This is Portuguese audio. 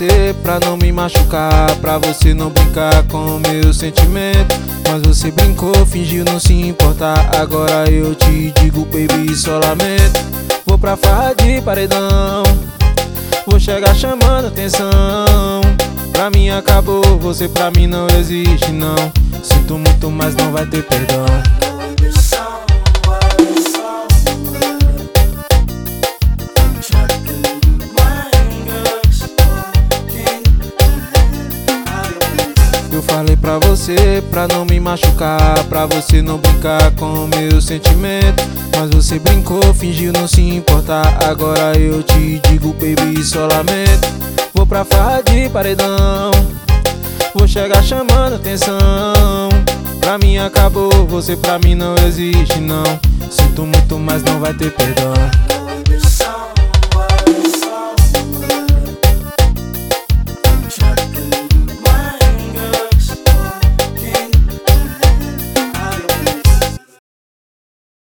você pra não me machucar, pra você não brincar com o meu sentimento. Mas você brincou, fingiu não se importar. Agora eu te digo, baby, só lamento. Vou pra farra de paredão, vou chegar chamando atenção. Pra mim acabou, você pra mim não existe não. Sinto muito, mas não vai ter perdão. Eu falei pra você pra não me machucar, pra você não brincar com o meu sentimento. Mas você brincou, fingiu não se importar. Agora eu te digo, baby, só lamento. Vou pra farra de paredão, vou chegar chamando atenção. Pra mim acabou, você pra mim não existe não. Sinto muito, mas não vai ter perdão.